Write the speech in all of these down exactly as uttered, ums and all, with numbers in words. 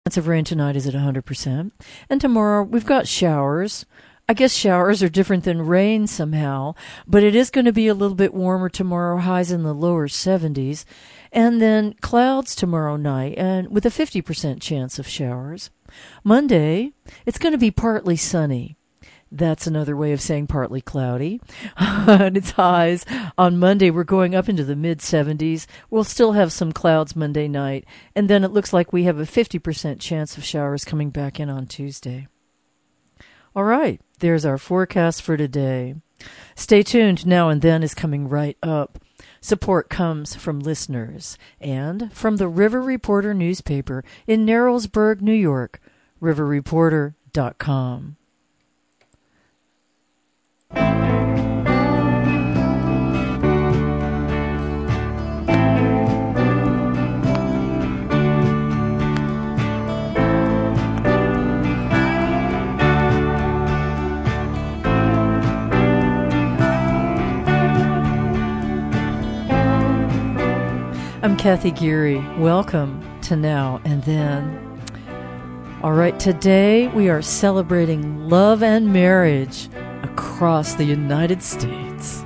chance of rain tonight is at one hundred percent. And tomorrow we've got showers. I guess showers are different than rain somehow, but it is going to be a little bit warmer tomorrow, highs in the lower seventies. And then clouds tomorrow night, and with a fifty percent chance of showers. Monday, it's going to be partly sunny. That's another way of saying partly cloudy. And it's highs. On Monday, we're going up into the mid seventies. We'll still have some clouds Monday night. And then it looks like we have a fifty percent chance of showers coming back in on Tuesday. All right, there's our forecast for today. Stay tuned. Now and Then is coming right up. Support comes from listeners and from the River Reporter newspaper in Narrowsburg, New York, river reporter dot com. I'm Kathy Geary. Welcome to Now and Then. All right, today we are celebrating love and marriage across the United States.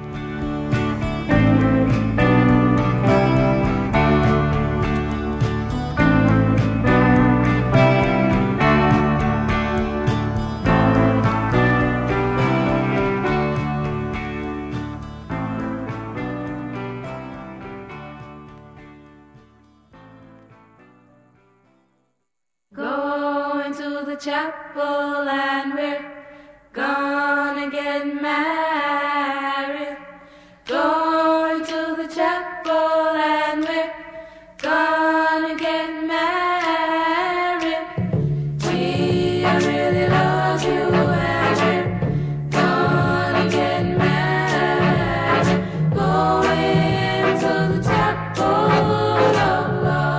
Chapel and we're gonna get married. Going to the chapel and we're gonna get married. We I really love you and we're gonna get married. Going to the chapel of love.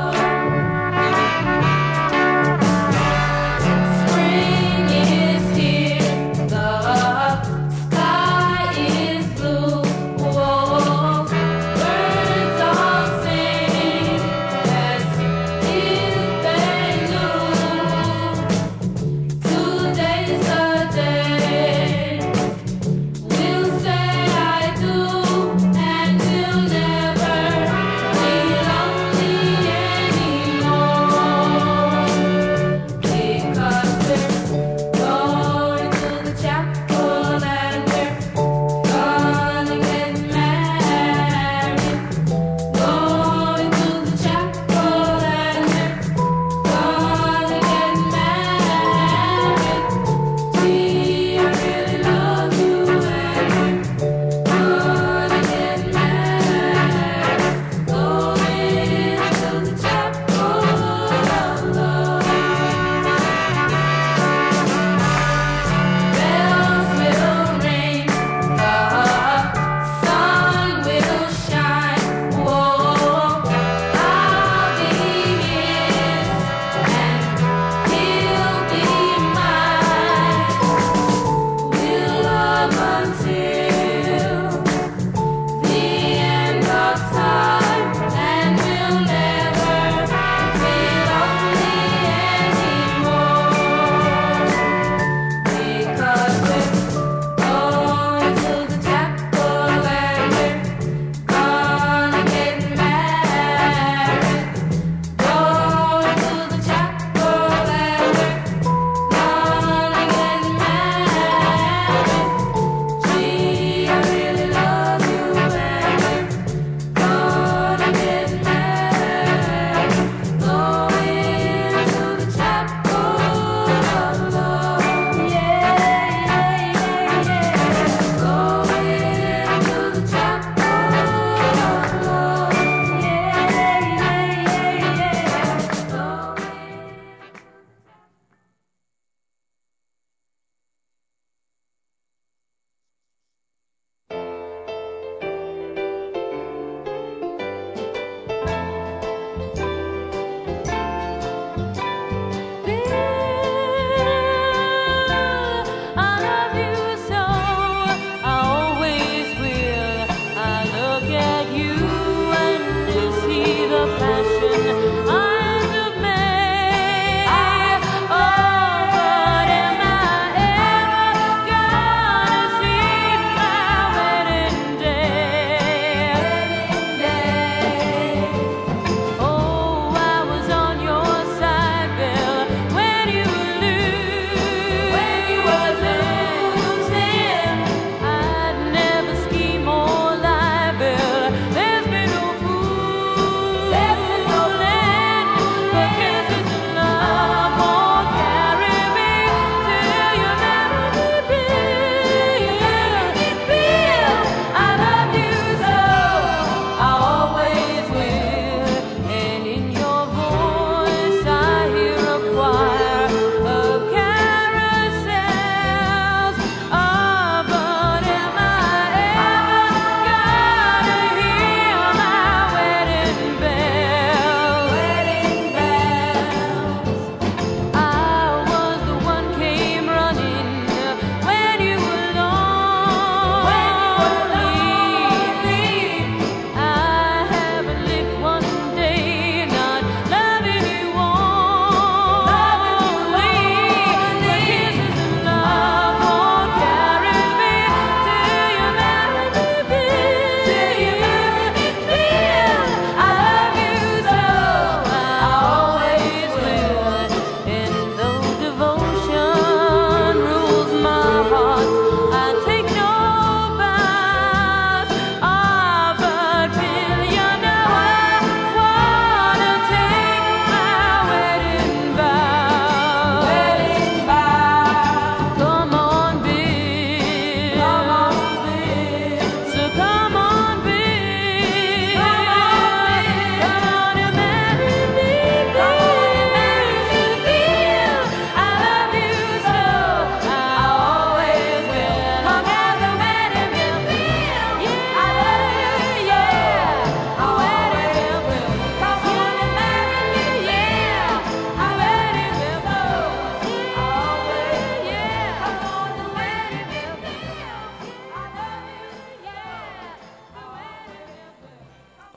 Spring is here, the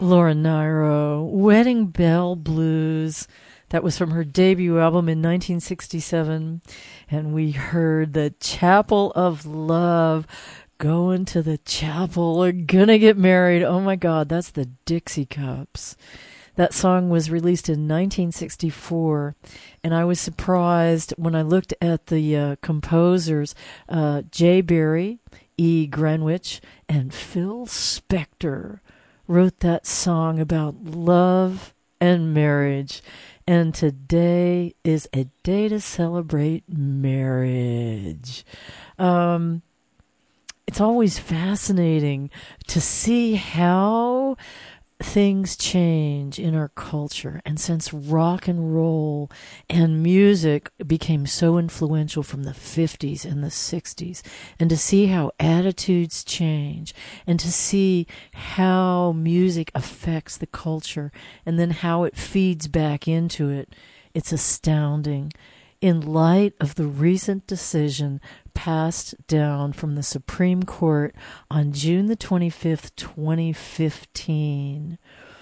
Laura Nyro, Wedding Bell Blues. That was from her debut album in nineteen sixty-seven. And we heard the Chapel of Love. Going to the chapel. We're gonna get married. Oh my God, that's the Dixie Cups. That song was released in nineteen sixty-four. And I was surprised when I looked at the uh, composers, uh, Jay Berry, E. Greenwich, and Phil Spector wrote that song about love and marriage. And today is a day to celebrate marriage. Um, it's always fascinating to see how things change in our culture. And since rock and roll and music became so influential from the fifties and the sixties, and to see how attitudes change, and to see how music affects the culture, and then how it feeds back into it, it's astounding. In light of the recent decision passed down from the Supreme Court on June the twenty-fifth, twenty fifteen.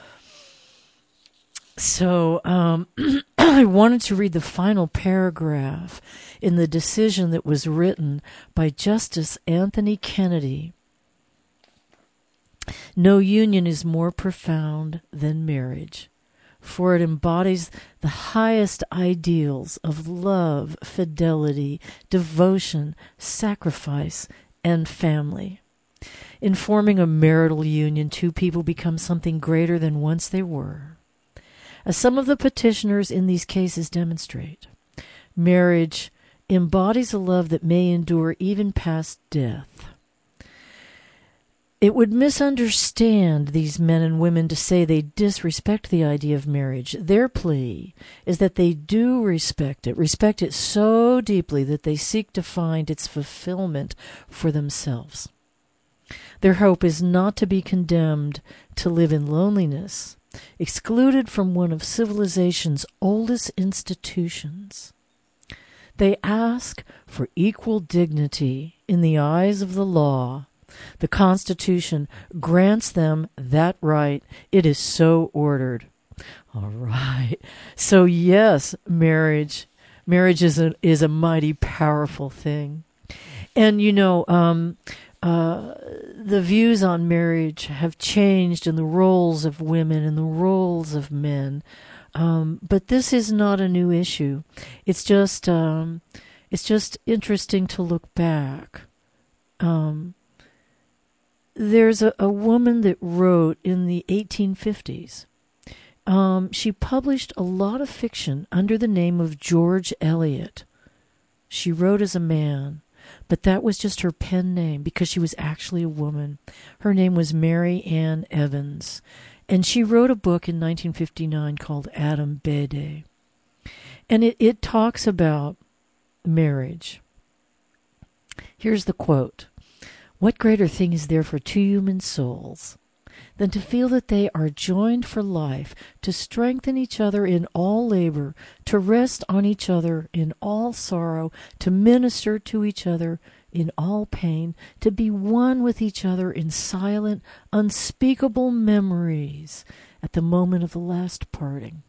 So um, I wanted to read the final paragraph in the decision that was written by Justice Anthony Kennedy. No union is more profound than marriage, for it embodies the highest ideals of love, fidelity, devotion, sacrifice, and family. In forming a marital union, two people become something greater than once they were. As some of the petitioners in these cases demonstrate, marriage embodies a love that may endure even past death. It would misunderstand these men and women to say they disrespect the idea of marriage. Their plea is that they do respect it, respect it so deeply that they seek to find its fulfillment for themselves. Their hope is not to be condemned to live in loneliness, excluded from one of civilization's oldest institutions. They ask for equal dignity in the eyes of the law. The Constitution grants them that right. It is so ordered. All right. So yes, marriage, marriage is a is a mighty powerful thing, and you know, um, uh, the views on marriage have changed, and the roles of women and the roles of men. Um, but this is not a new issue. It's just um, it's just interesting to look back. Um, There's a, a woman that wrote in the eighteen fifties. Um, she published a lot of fiction under the name of George Eliot. She wrote as a man, but that was just her pen name because she was actually a woman. Her name was Mary Ann Evans, and she wrote a book in nineteen fifty-nine called Adam Bede. And it, it talks about marriage. Here's the quote. What greater thing is there for two human souls than to feel that they are joined for life, to strengthen each other in all labor, to rest on each other in all sorrow, to minister to each other in all pain, to be one with each other in silent, unspeakable memories at the moment of the last parting.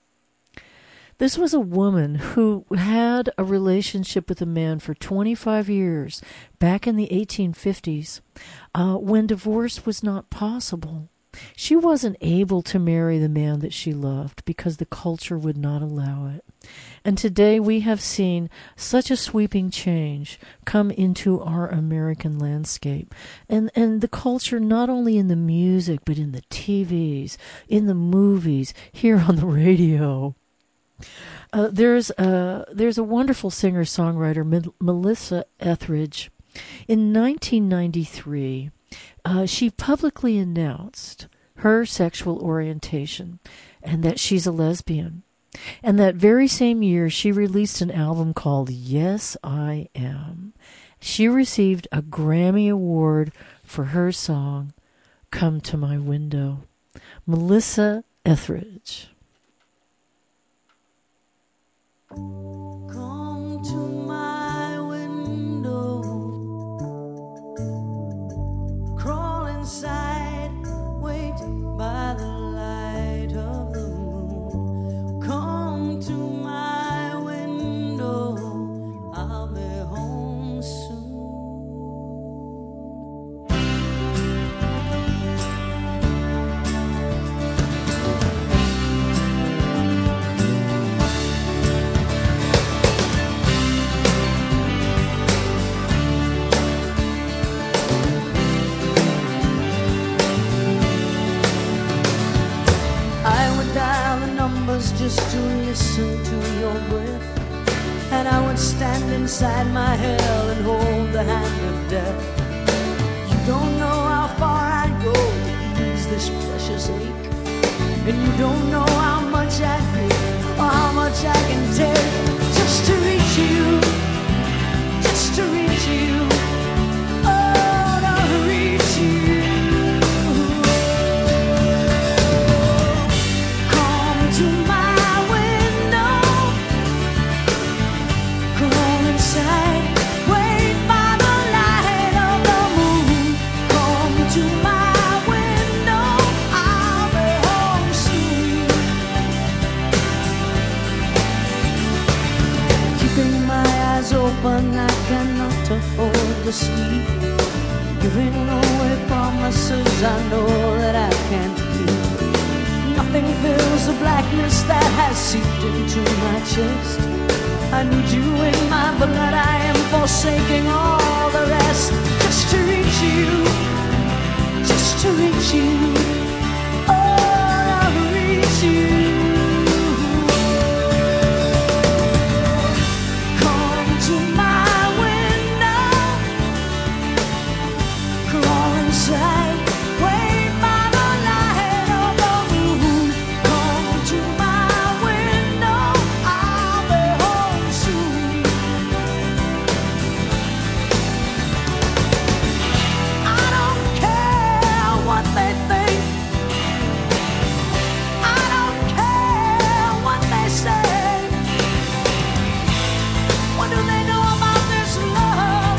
This was a woman who had a relationship with a man for twenty-five years back in the eighteen fifties uh, when divorce was not possible. She wasn't able to marry the man that she loved because the culture would not allow it. And today we have seen such a sweeping change come into our American landscape. And, and the culture, not only in the music, but in the T Vs, in the movies, here on the radio. Uh, there's a there's a wonderful singer-songwriter, M- Melissa Etheridge. In nineteen ninety-three, uh, she publicly announced her sexual orientation and that she's a lesbian. And that very same year, she released an album called Yes, I Am. She received a Grammy Award for her song, Come to My Window. Melissa Etheridge. Come to my window, crawl inside, wait by the listen to your breath, and I would stand inside my hell and hold the hand of death. You don't know how far I'd go to ease this precious ache, and you don't know how much I give or how much I can take just to reach you, just to reach you, oh, to reach you. Come to my window, come inside, wait by the light of the moon. Come to my window, I'll be home soon. Keeping my eyes open, I cannot afford to sleep. Giving away promises I know that I can't keep. Nothing fills the blackness that has seeped into my chest. I need you in my blood, I am forsaking all the rest. Just to reach you, just to reach you, oh, I'll reach you. Come to my window, crawl inside, wait by the light of the moon. Come to my window, I'll be home soon. I don't care what they think, I don't care what they say. What do they know about this love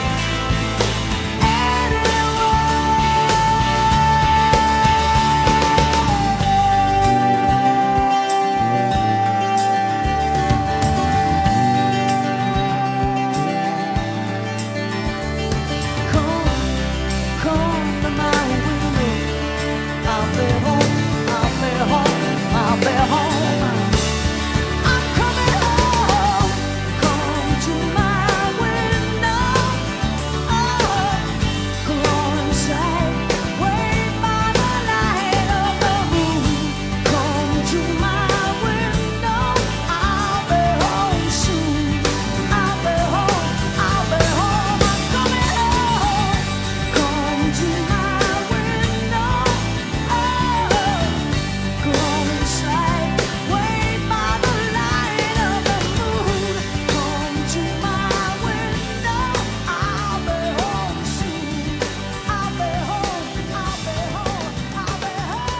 Come, come to my window. I'll be home, I'll be home, I'll be home. I'm coming home. Come to my window. Oh, crawl inside, wait by the light of the moon. Come to my window. I'll be home soon. I'll be home, I'll be home. I'm coming home. Come to my window. Oh, crawl inside, wait by the light of the moon. Come to my window. I'll be home soon. I'll be home, I'll be home, I'll be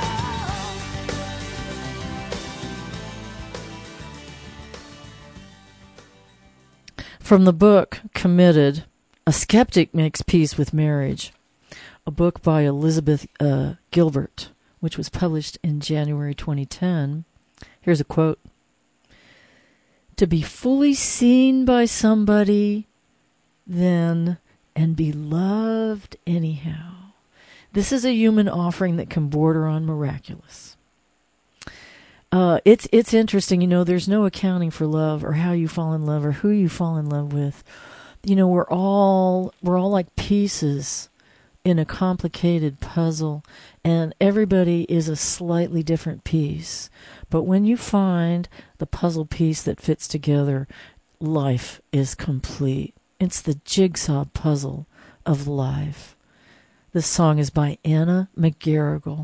home. From the book Committed, A Skeptic Makes Peace with Marriage, a book by Elizabeth uh, Gilbert, which was published in January twenty ten. Here's a quote. To be fully seen by somebody, then, and be loved anyhow. This is a human offering that can border on miraculous. Uh, it's it's interesting, you know, there's no accounting for love or how you fall in love or who you fall in love with. You know, we're all we're all like pieces in a complicated puzzle, and everybody is a slightly different piece. But when you find the puzzle piece that fits together, life is complete. It's the jigsaw puzzle of life. This song is by Anna McGarrigle.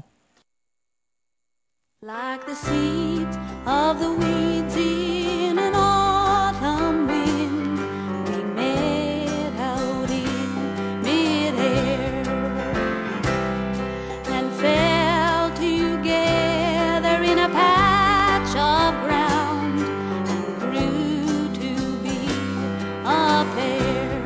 Like the seeds of the weeds in an autumn wind, we met out in mid-air and fell together in a patch of ground and grew to be a pair,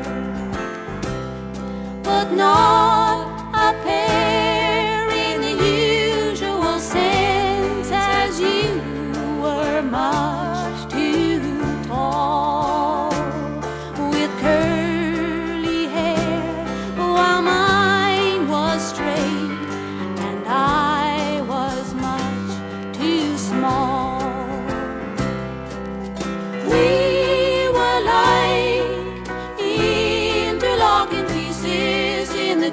but not a pair in the usual sense, as you were much too tall with curly hair, while mine was straight and I was much too small. We were like interlocking pieces in the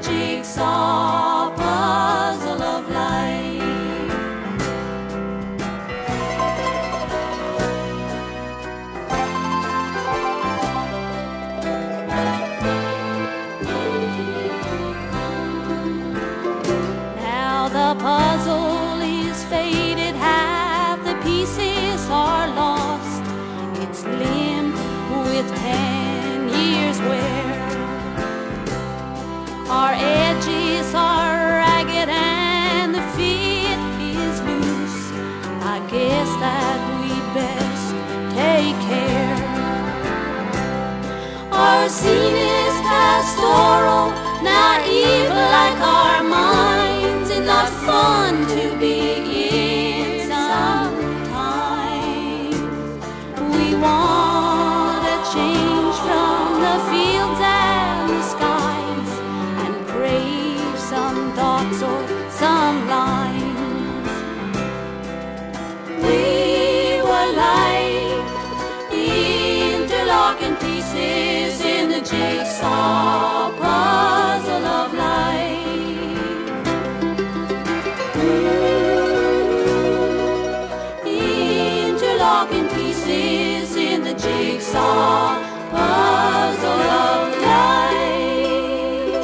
Our scene is pastoral, naive like our minds. It's not fun to be in sometimes. We want a change from the fields and the skies, and crave some thoughts or some lines. We were like interlocking pieces in the jigsaw puzzle of life. Ooh, interlocking pieces in the jigsaw puzzle of life.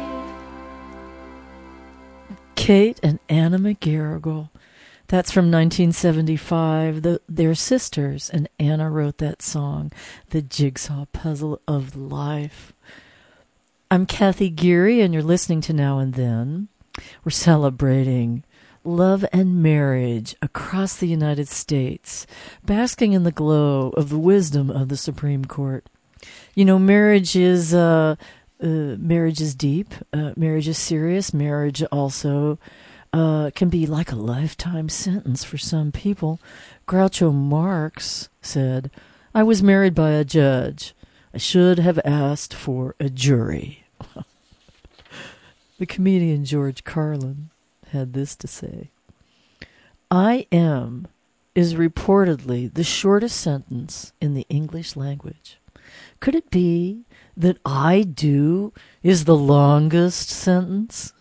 Kate and Anna McGarrigle. That's from nineteen seventy-five. The, they're sisters, and Anna wrote that song, The Jigsaw Puzzle of Life. I'm Kathy Geary, and you're listening to Now and Then. We're celebrating love and marriage across the United States, basking in the glow of the wisdom of the Supreme Court. You know, marriage is uh, uh, marriage is deep. Uh, marriage is serious. Marriage also Uh, can be like a lifetime sentence for some people. Groucho Marx said, I was married by a judge. I should have asked for a jury. The comedian George Carlin had this to say. I am is reportedly the shortest sentence in the English language. Could it be that I do is the longest sentence?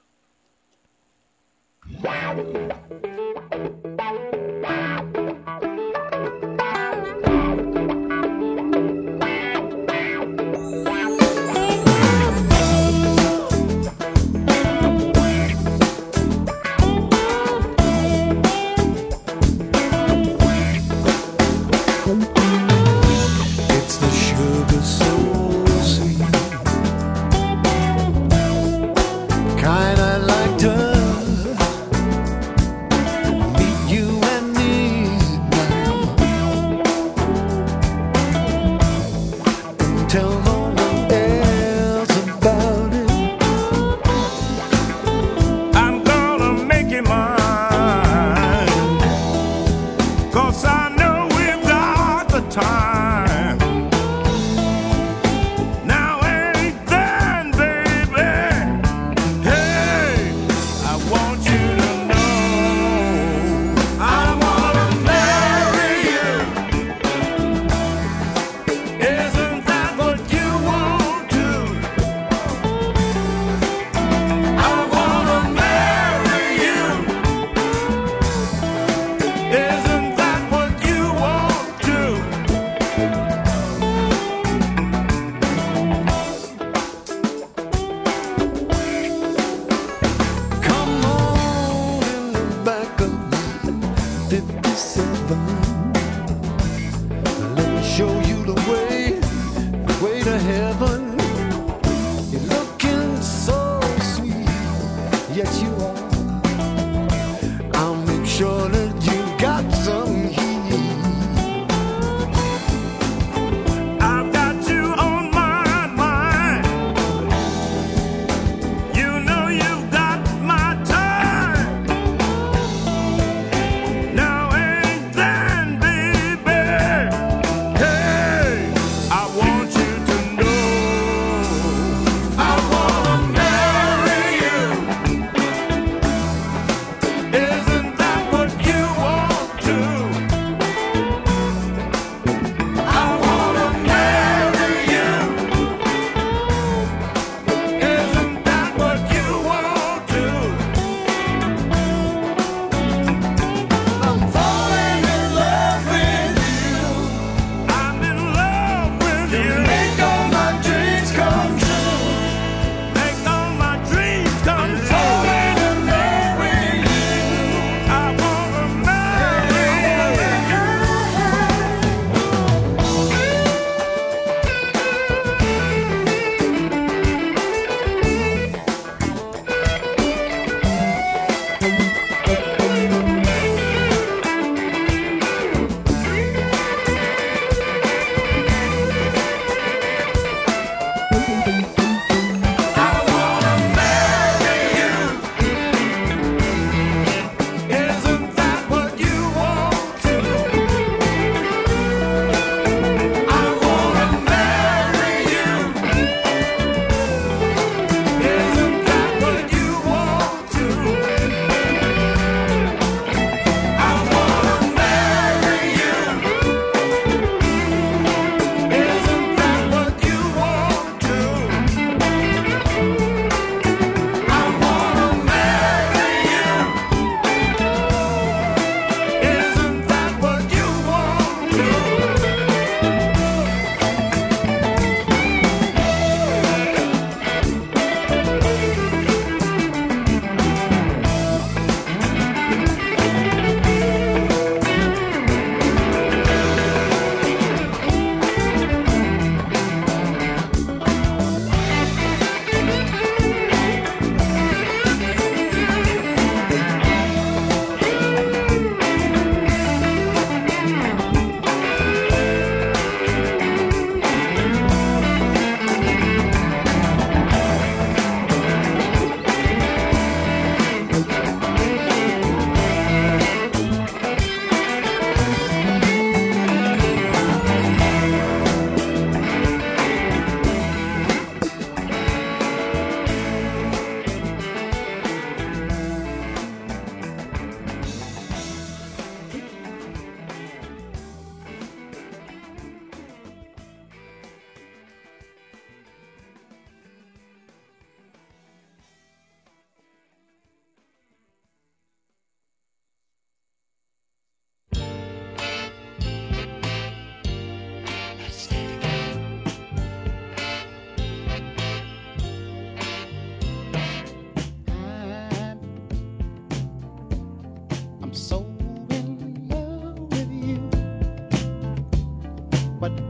It's the sugar so sweet, kind I like to meet you at midnight and tell no one else about it. I'm gonna make it mine, 'cause I know we've got the time. Now ain't then, baby. Hey, I want you to know I wanna marry you. Isn't that what you want to? I wanna marry you. Isn't that what you want to? Come on in the back of fifty-seven. Let me show you the way, the way to heaven. You're looking so sweet, yes you are. I'll make sure that you got some heat. I've got you on my mind. You know you've got my time. Now ain't then, baby. Hey, I want you to know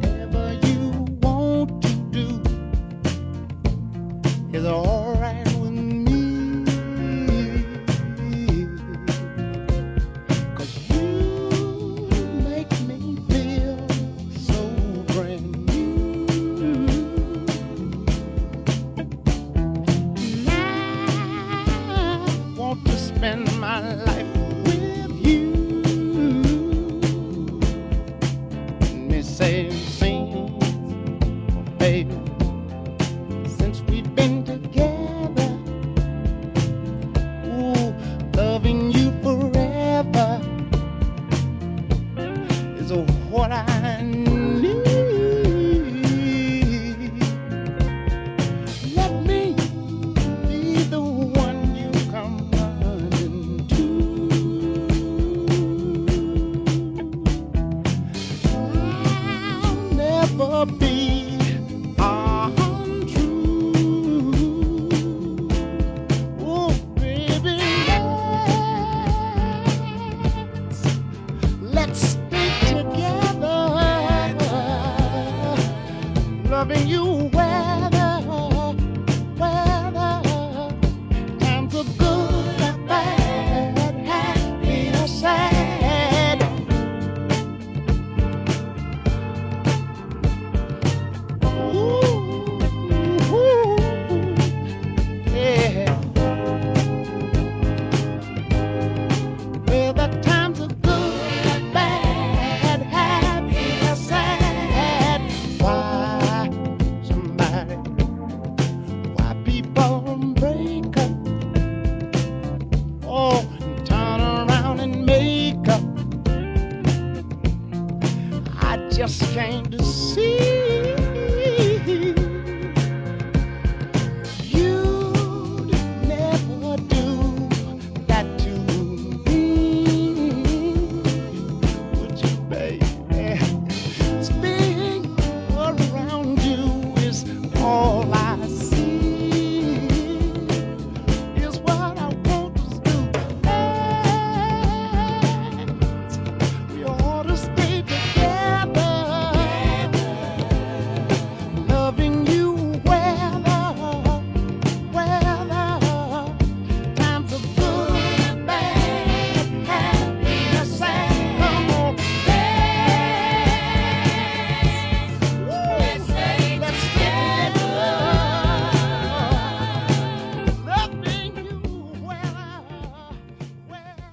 whatever you want to do is all right with me. 'Cause you make me feel so brand new. And I want to spend my life with you. Me say, sing, baby, since we've been together, ooh, loving you forever is what I need. Let me be the one you come running to. I'll never be untrue. Oh, baby, let's, let's stay together, loving you weather, weather, times are good or bad, happy or sad. Ooh, ooh, yeah. Whether times are good or bad, happy or sad. Why somebody, why people break up? Oh, and turn around and make up. I just came to see you'd never do that to me, would you, baby? Spinning around you is all I see, is what I want to do. We ought to stay together, loving you weather, weather, times are good, bad, happy or sad. Come on, let's stay together, loving you weather, weather.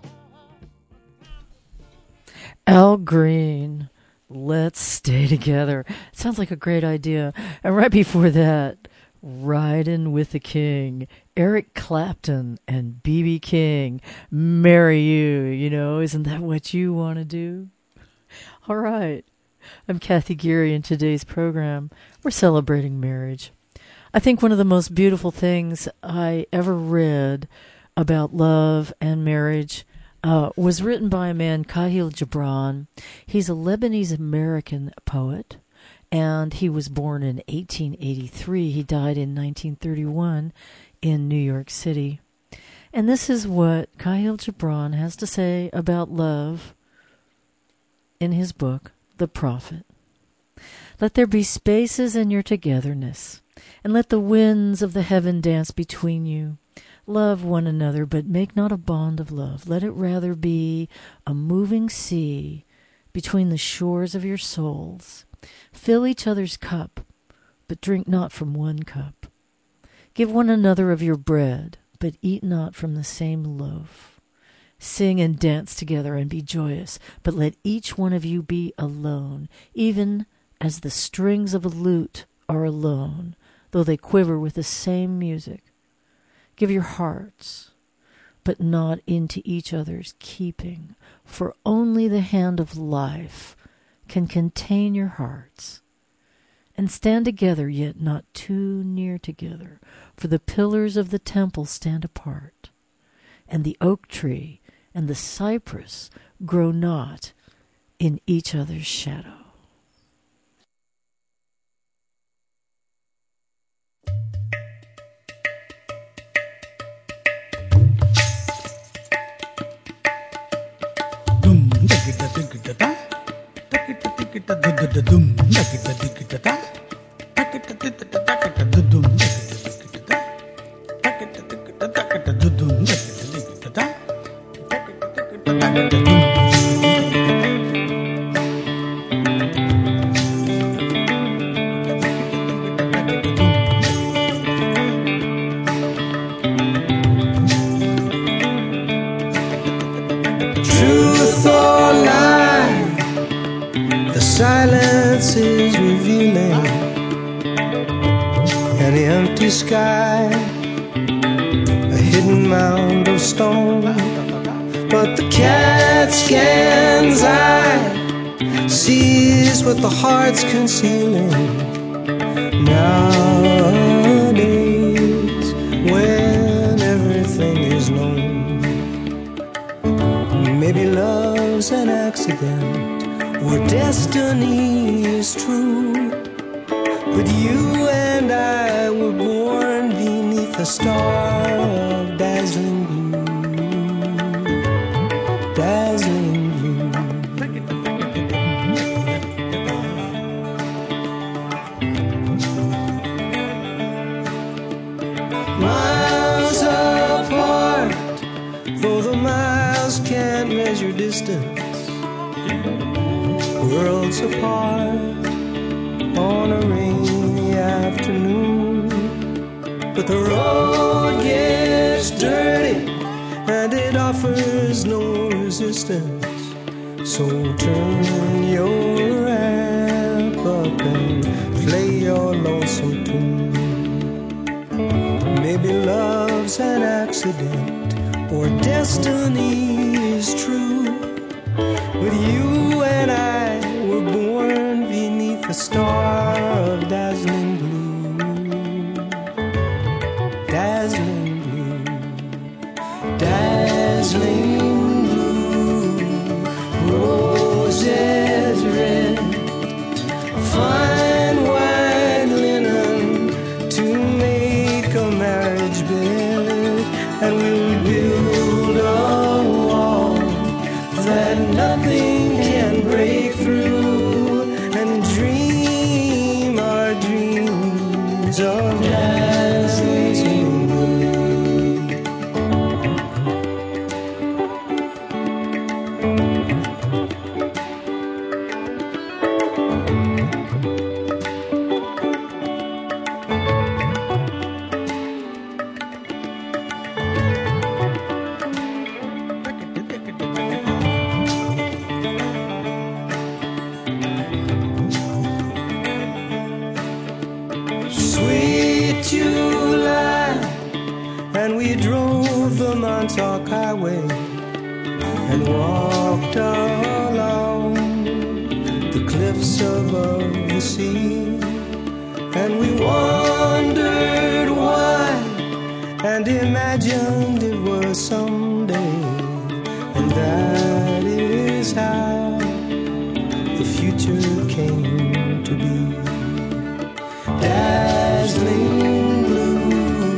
Al Green, let's stay together. Sounds like a great idea. And right before that, Riding with the King, Eric Clapton and B B King, Marry You. You know, isn't that what you want to do? All right. I'm Kathy Geary. In today's program, we're celebrating marriage. I think one of the most beautiful things I ever read about love and marriage uh, was written by a man, Khalil Gibran. He's a Lebanese-American poet, and he was born in eighteen eighty-three. He died in nineteen thirty-one in New York City. And this is what Khalil Gibran has to say about love in his book, The Prophet. Let there be spaces in your togetherness, and let the winds of the heaven dance between you. Love one another, but make not a bond of love. Let it rather be a moving sea between the shores of your souls. Fill each other's cup, but drink not from one cup. Give one another of your bread, but eat not from the same loaf. Sing and dance together and be joyous, but let each one of you be alone, even as the strings of a lute are alone, though they quiver with the same music. Give your hearts, but not into each other's keeping, for only the hand of life can contain your hearts. And stand together, yet not too near together, for the pillars of the temple stand apart, and the oak tree and the cypress grow not in each other's shadow. Dum, digga, digga, da, digga, digga, da, dum, Truth or lie, the silence is revealing an empty sky, a hidden mound of stone. But the CAT scan's eye sees what the heart's concealing. Nowadays, when everything is known, maybe love's an accident or destiny is true. But you and I were born beneath a star of dazzling blue, dazzling blue. Miles apart, though the miles can't measure distance, worlds apart on a rainy afternoon. But the road gets dirty and it offers no resistance. So turn your amp up and play your lonesome tune. Maybe love's an accident or destiny is true. But you and I were born beneath a star of dazzling blue, dazzling blue, dazzling blue, roses red, fine white linen to make a marriage bed, and we'll build a wall that nothing can break through, and dream our dreams of dazzling blue. Sweet July, and we drove the Montauk Highway and walked along the cliffs above the sea, and we wondered why and imagined it was someday, and that is how the future came to be. Dazzling blue,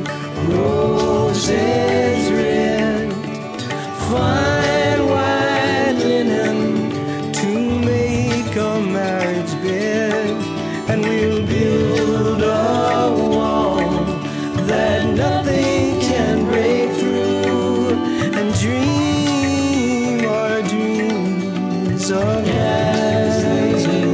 roses red, fine white linen to make a marriage bed, and we'll build a wall that nothing can break through, and dream our dreams of dazzling.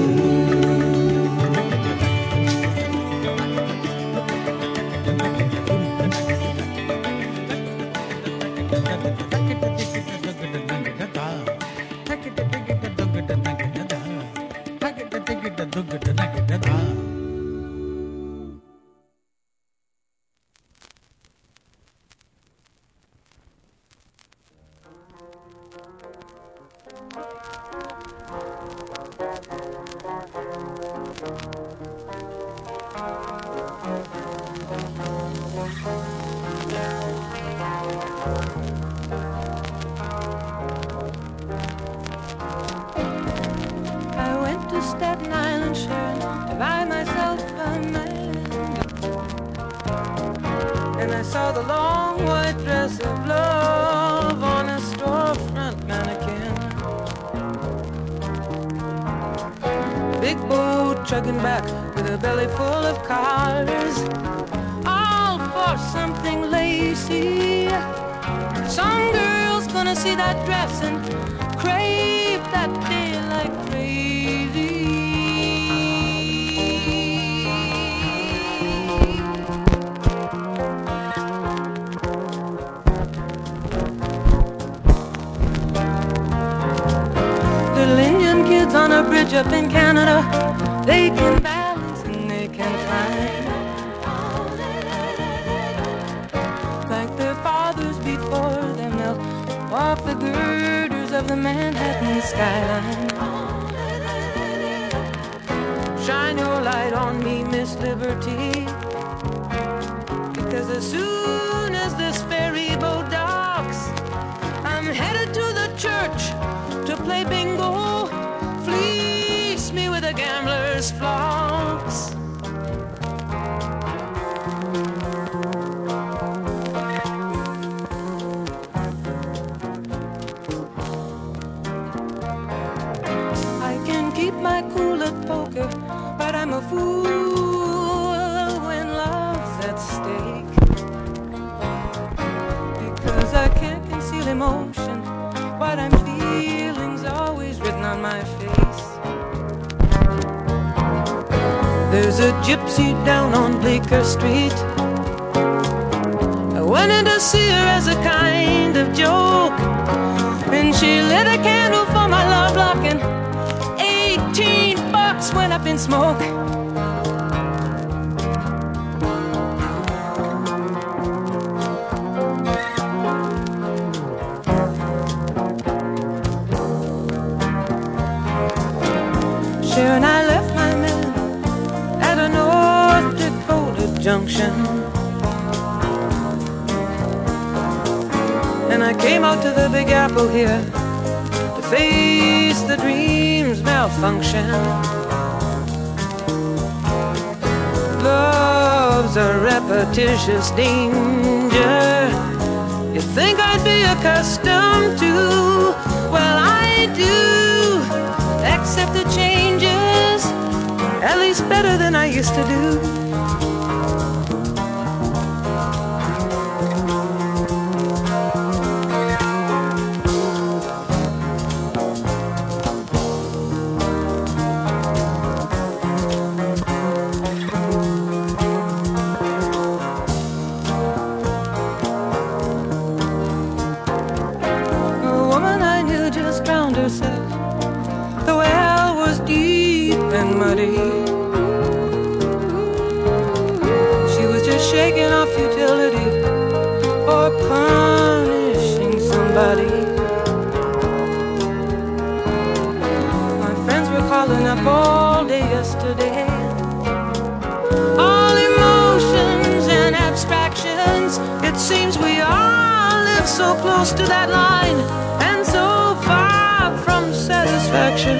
I went to Staten Island, Sharon, to buy myself a man. And I saw the long white dress of love on a storefront mannequin. Big Oh, chugging back with a belly full of cars, all for something lacy. Some girl's gonna see that dress and crave that day like crazy. Little Indian kids on a bridge up in Canada, they can balance and they can climb like their fathers before them. They'll walk the girders of the Manhattan skyline. Shine your light on me, Miss Liberty, because as soon as this ferry boat docks, I'm headed to the church to play bingo. Fleece me with a gambler's flocks. I can keep my cool at poker, but I'm a fool when love's at stake, because I can't conceal emotion. What I'm feeling's always written on my face. There's a gypsy down on Bleecker Street. I went in to see her as a kind of joke, and she lit a candle for my love lock, and eighteen bucks went up in smoke. And I left my man at a North Dakota junction, and I came out to the Big Apple here to face the dream's malfunction. Love's a repetitious danger you'd think I'd be accustomed to. Well, I do accept the changes, at least better than I used to do. A woman I knew just drowned herself. The well was deep and muddy. She was just shaking off futility or punishing somebody. My friends were calling up all day yesterday. All emotions and abstractions. It seems we all live so close to that line and so far from satisfaction.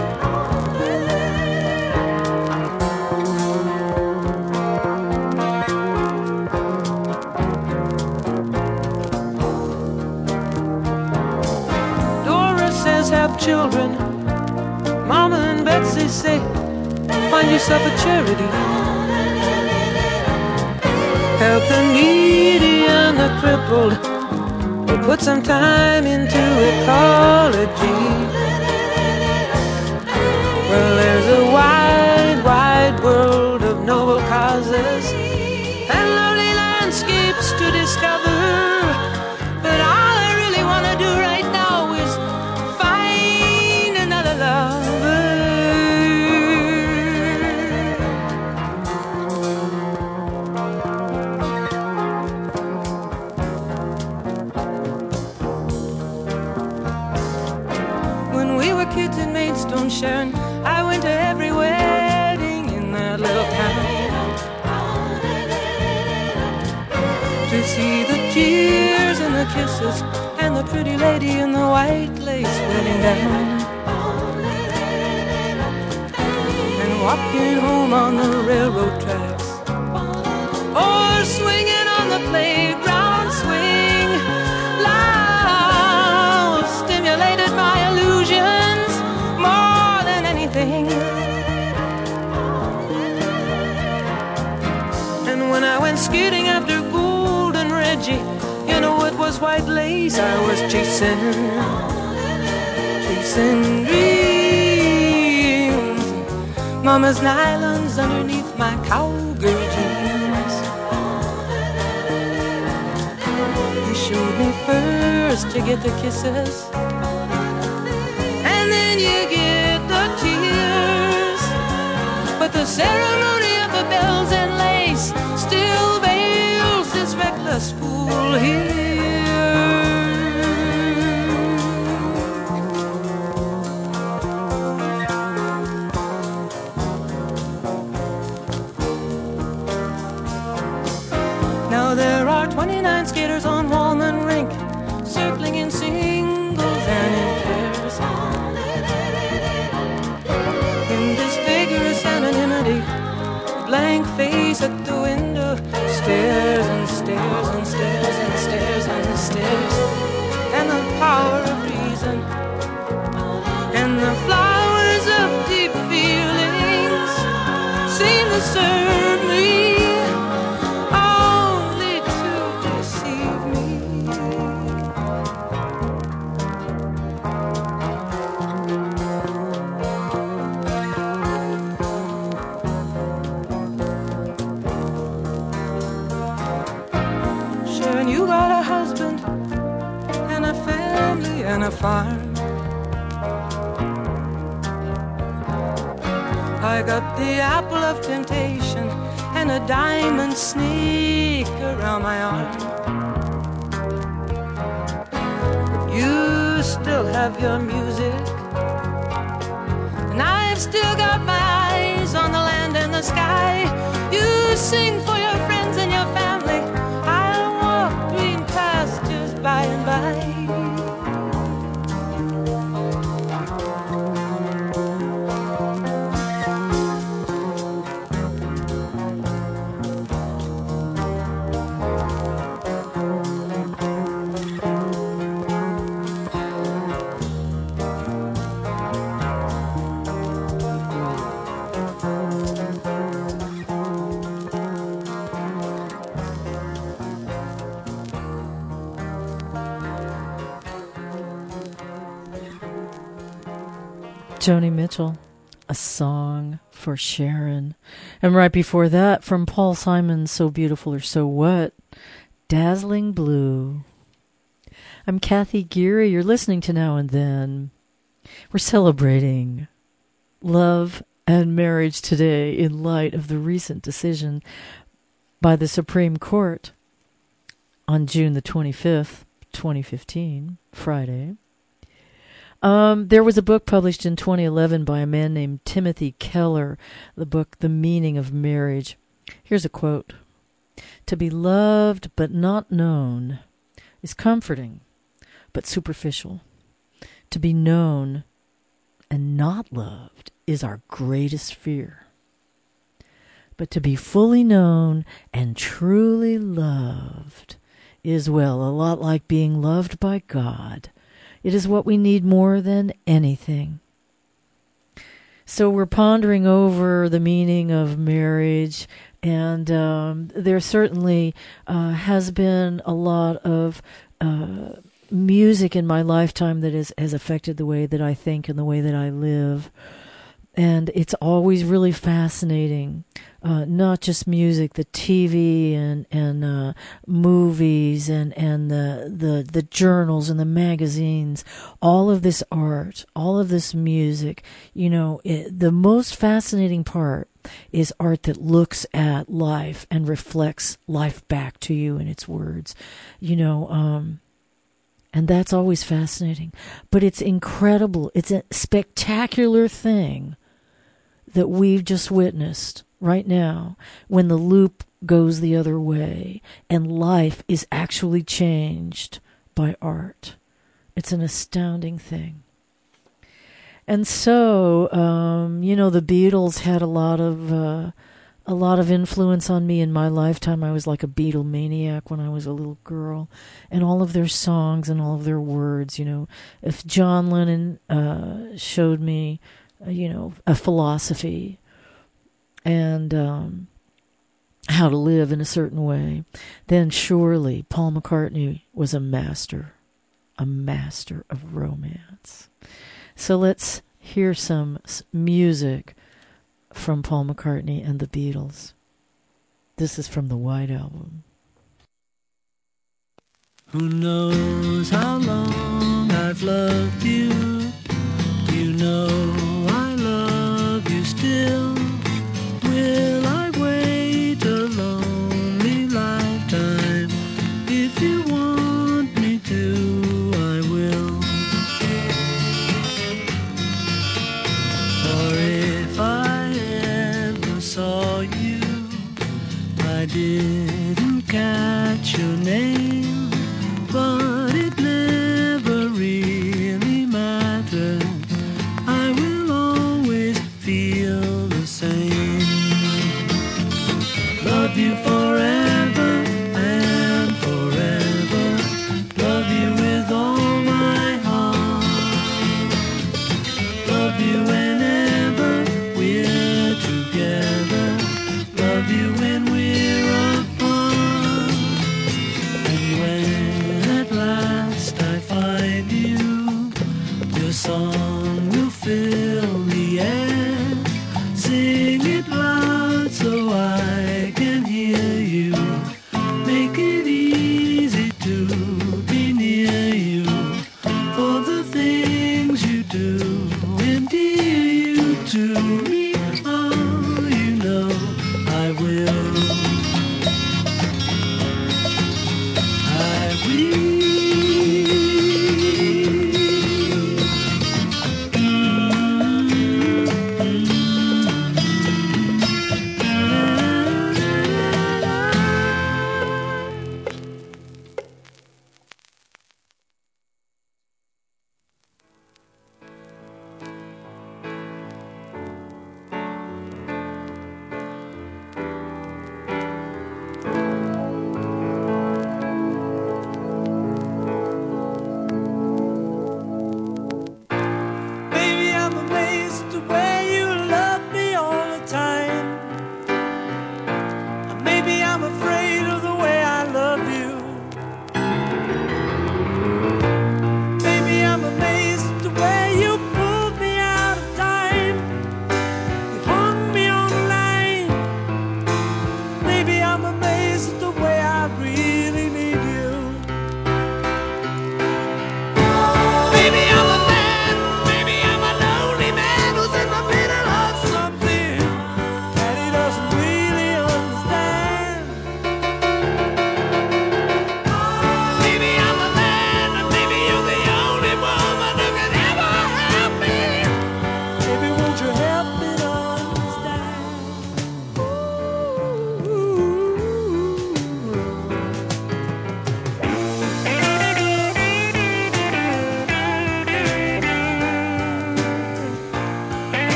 Dora says have children. Mama and Betsy say find yourself a charity. Help the needy and the crippled, or put some time into ecology. Well, there's a wide, wide world of noble causes and lovely landscapes to discover, but all I really want to do right now is find another lover. When we were kids in Maidstone, Sharon, I went to every wedding in that little town to see the tears and the kisses and the pretty lady in the white lace wedding gown, and walking home on the railroad tracks, or swinging on the playground swing. Love stimulated my illusions more than anything. went skating after Golden Reggie. You know it was white lace I was chasing, chasing dreams. Mama's nylons underneath my cowgirl jeans. He showed me first to get the kisses, and then you get the tears. But the ceremony of the bells and lace still veils this reckless fool here. Now there are twenty-nine skaters on Walnut Rink, circling in singles and in pairs. In this vigorous anonymity, blank face at the window stares and stares and stares and stares and stares. And the power of reason and the flowers of deep feelings seem to serve me only to deceive me. Sharon, you got a husband and a family and a farm. I got the apple of temptation and a diamond snake around my arm. But you still have your music, and I've still got my eyes on the land and the sky. You sing for your friends and your family. I'll walk green pastures by and by. Joni Mitchell, A Song for Sharon. And right before that, from Paul Simon, So Beautiful or So What, Dazzling Blue. I'm Kathy Geary. You're listening to Now and Then. We're celebrating love and marriage today in light of the recent decision by the Supreme Court on June the twenty-fifth, twenty fifteen, Friday. Um, there was a book published in twenty eleven by a man named Timothy Keller, the book The Meaning of Marriage. Here's a quote. To be loved but not known is comforting but superficial. To be known and not loved is our greatest fear. But to be fully known and truly loved is, well, a lot like being loved by God. It is what we need more than anything. So we're pondering over the meaning of marriage, and um, there certainly uh, has been a lot of uh, music in my lifetime that is, has affected the way that I think and the way that I live. And it's always really fascinating, uh, not just music, the T V and and uh, movies and and the, the the journals and the magazines, all of this art, all of this music. You know, it, the most fascinating part is art that looks at life and reflects life back to you in its words. You know, um, and that's always fascinating. But it's incredible. It's a spectacular thing that we've just witnessed right now when the loop goes the other way and life is actually changed by art. It's an astounding thing. And so, um, you know, the Beatles had a lot of uh, a lot of influence on me in my lifetime. I was like a Beatle maniac when I was a little girl, and all of their songs and all of their words. You know, if John Lennon uh, showed me, uh, you know, a philosophy, and um, how to live in a certain way, then surely Paul McCartney was a master, a master of romance. So let's hear some music from Paul McCartney and the Beatles. This is from the White Album. Who knows how long I've loved you? You know I love you still. Will I wait a lonely lifetime? If you want me to, I will. For if I ever saw you, I didn't catch your name, but it never really matters. I will always feel the same. Love you forever and forever. Love you with all my heart. Love you whenever we're together. Love you when we're apart. And when at last I find you, your song will fill the air. Sing it loud so I can hear you.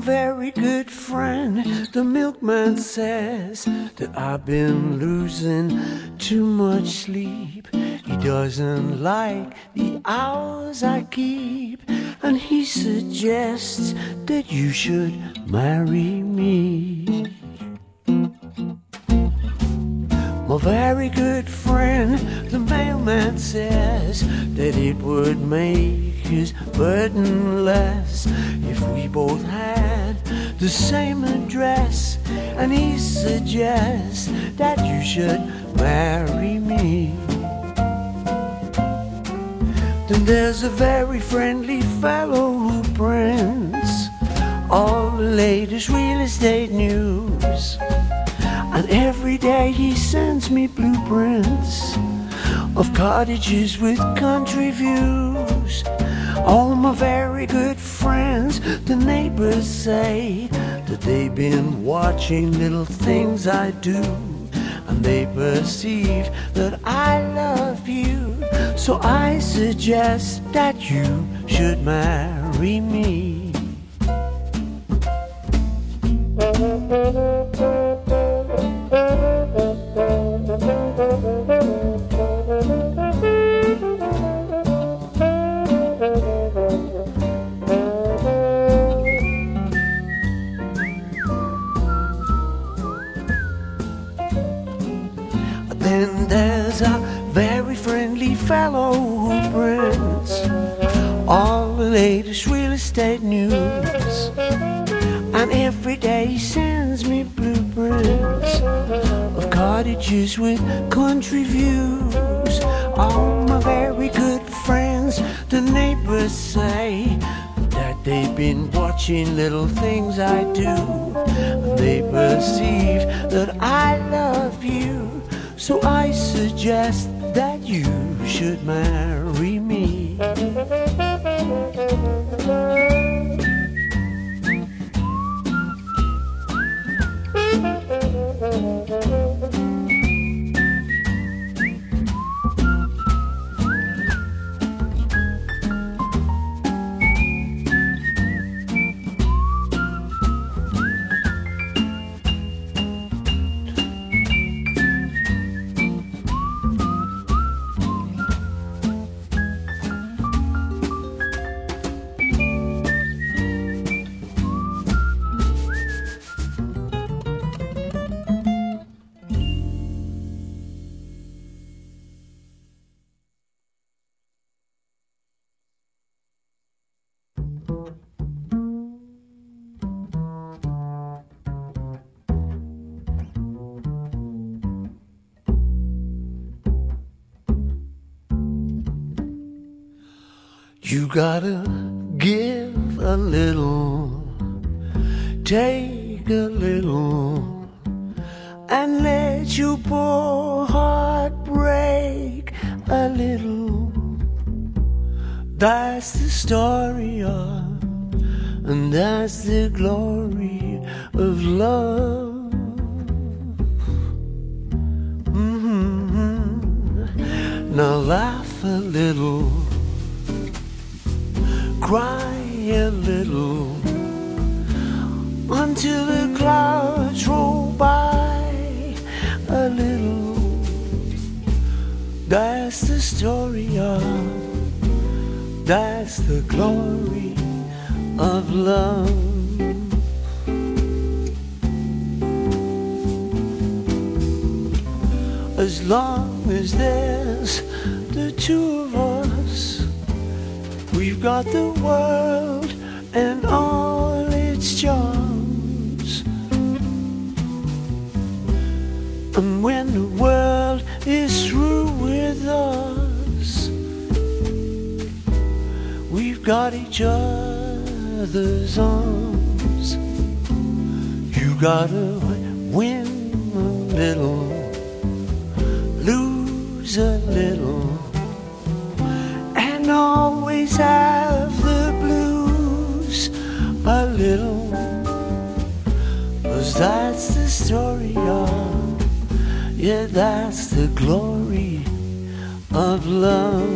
very good friend, the milkman says that I've been losing too much sleep. He doesn't like the hours I keep, and he suggests that you should marry me. My very good friend, the mailman says that it would make his burden less if we both had the same address, and he suggests that you should marry me. Then there's a very friendly fellow who prints all the latest real estate news, and every day he sends me blueprints of cottages with country views. All my very good friends, the neighbors say that they've been watching little things I do, and they perceive that I love you. So I suggest that you should marry me. Then there's a very friendly fellow who prints all the latest real estate news, and every day he sends me blueprints of cottages with country views. All my very good friends, the neighbors say that they've been watching little things I do, and they perceive that I love you. So I suggest that you should marry me. You gotta give a little, take a little, and let your poor heart break a little. That's the story of, and that's the glory of love. Mm-hmm. Now laugh a little, cry a little, until the clouds roll by a little. That's the story of, that's the glory of love. As long as there's the two of us, we've got the world and all its charms. And when the world is through with us, we've got each other's arms. You gotta win a little, lose a little, and always have the blues a little. 'Cause that's the story of, yeah, that's the glory of love.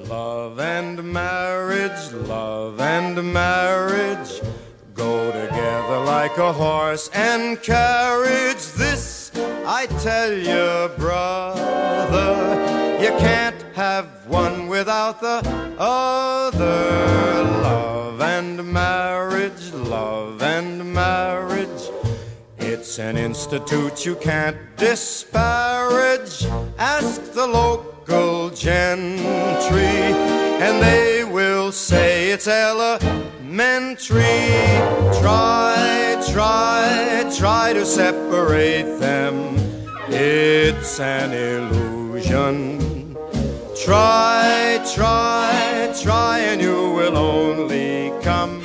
Love and marriage, love and marriage go together like a horse and carriage. This I tell you, brother, you can't have one without the other. Love and marriage, love and marriage, it's an institute you can't disparage. Ask the local gentry, and they will say it's elementary. Try, try, try to separate them. It's an illusion. Try, try, try, and you will only come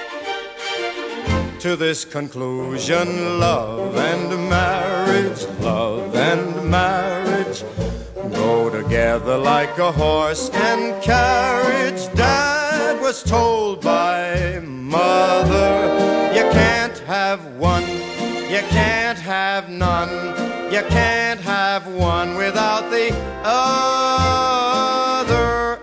to this conclusion. Love and marriage, love and marriage go together like a horse and carriage. Dad was told by mother, you can't have one, you can't have none, you can't have one without the other.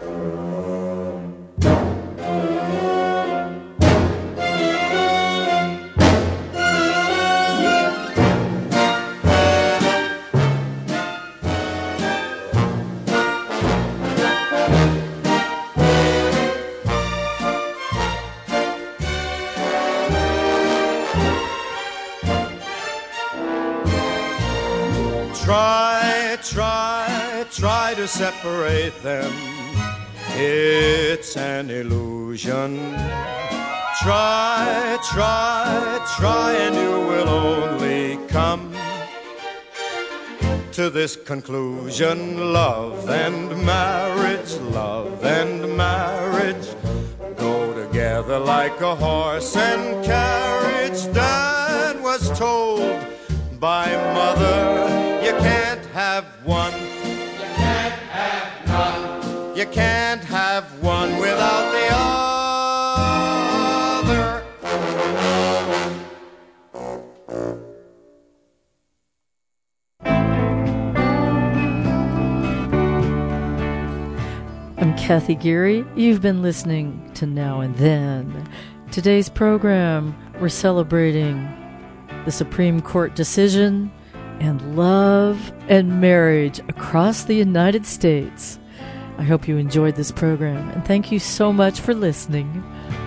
Try, try, try to separate them. It's an illusion. Try, try, try, and you will only come to this conclusion. Love and marriage, love and marriage go together like a horse and carriage. Dad was told by mother, you can't have one, you can't have none, you can't have one without the other. I'm Kathy Geary. You've been listening to Now and Then. Today's program, we're celebrating the Supreme Court decision and love and marriage across the United States. I hope you enjoyed this program, and thank you so much for listening.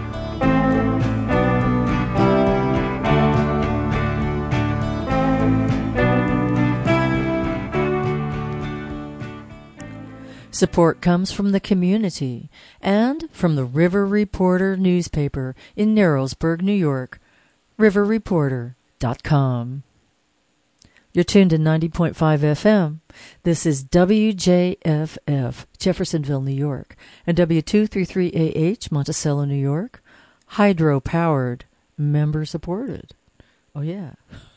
Support comes from the community and from the River Reporter newspaper in Narrowsburg, New York. river reporter dot com. You're tuned to ninety point five F M. This is W J F F, Jeffersonville, New York, and W two thirty-three A H, Monticello, New York. Hydro-powered, member-supported. Oh, yeah.